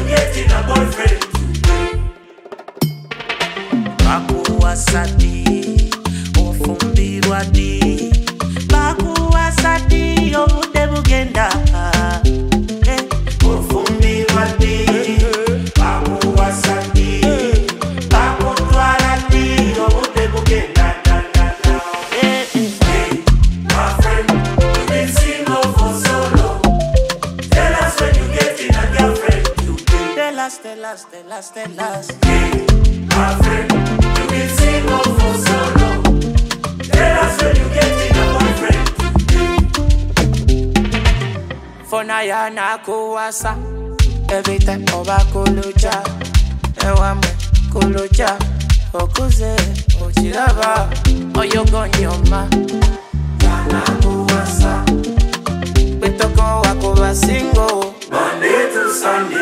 getting a boyfriend today. Bakuwa sati, ofumbirwa di. Bakuwa sati, obude bugenda. Ofumbirwa di, bakuwa sati. Bakutwala di, obude bugenda. Hey, my friend, you've been single for so long. Tell us when you getting a girlfriend today. Tell us. Hey, my friend, you've been single for so long. Tell us when you getting a boyfriend today. Fona ya na kuwasa. Every time oba kuluja. Ewame kuluja. Okuze, ochilaba. Oyogonyoma. Yana kuwasa. Betoko wakuba single. Monday to Sunday.